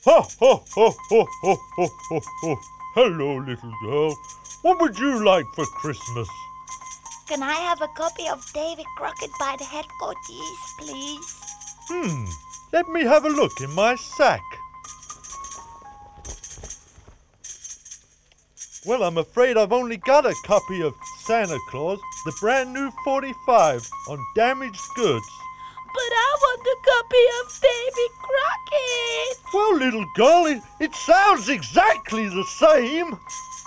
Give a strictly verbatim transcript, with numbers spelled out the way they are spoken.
Ha ha ha ha ha ha ha ha. Hello, little girl. What would you like for Christmas? Can I have a copy of Davy Crockett by the Headcoaches, please? Hmm, let me have a look in my sack. Well, I'm afraid I've only got a copy of Santa Claus, the brand new forty-five, on damaged goods. But I want a copy of Davy Crockett! Well, little girl, it, it sounds exactly the same.